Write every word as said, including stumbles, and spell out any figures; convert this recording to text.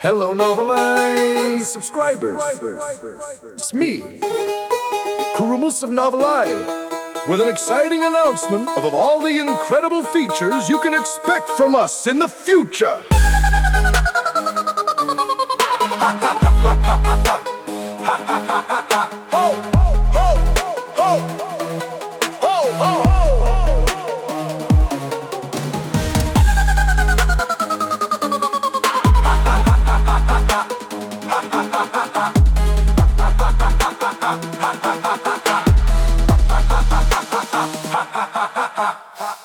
Hello, Novelai subscribers. It's me, Kurumus of Novelai, with an exciting announcement of all the incredible features you can expect from us in the future.